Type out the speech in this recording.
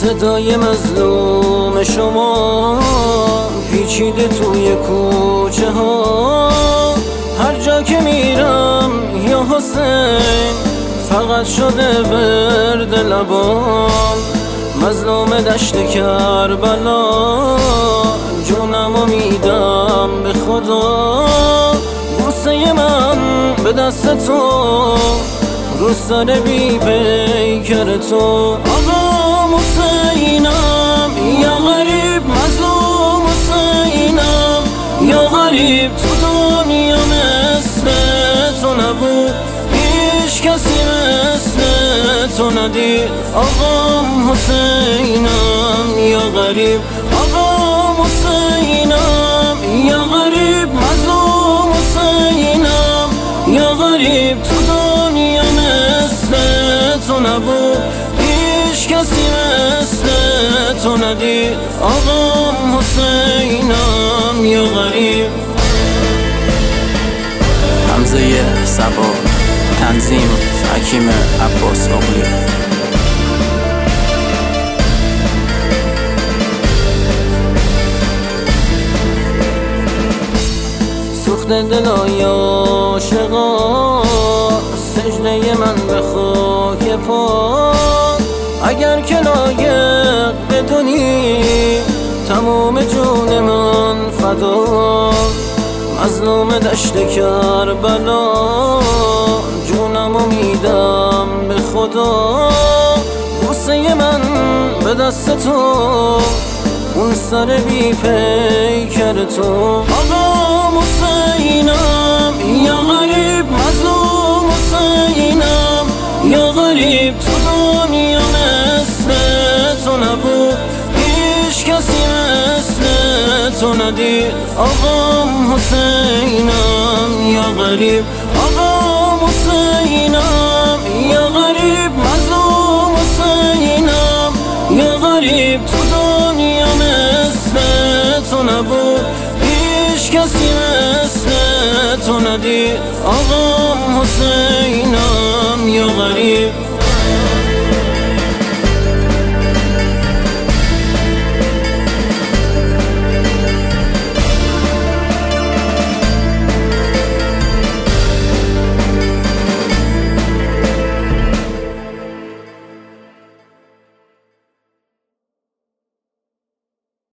صدای مظلوم شما پیچیده توی کوچه ها، هر جا که میرم یا حسین فقط شده ورد لبام. مظلوم دشت کربلا جونمو میدم به خدا، بوسه من به دست تو رو سر بی پیکر تو. آقا حسینم یا غریب، مظلوم حسینم یا غریب، تو دنیا مثل تو نبود، هیچ کسی مثل تو ندید. آقا حسینم یا غریب، آقا حسینم یا غریب، مظلوم حسینم یا غریب، تو دنیا مثل تو نبود، هیچ کسی مثل تو ندید. آقا حسینم یا غریب. حمزه صبا، تنظیم حکیم عباس اغلی. سوخت دلای عاشقا، سجده من به خاک پا. اگر که لایق بدونی تمام جون من فدا، مظلوم دشت کربلا جونمو میدم به خدا، بوسه من به دست تو اون سر بی پیکر تو. آقا حسینم یا غریب، مظلوم حسینم یا غریب، تو دنیا مثل تو نبود، هیچ کسی مثل تو ندید. آقا حسینم یا غریب، آقا حسینم یا غریب، مظلوم حسینم یا غریب، تو دنیا مثل تو نبود، هیچ کسی مثل تو ندید. آقا حسینم یا غریب.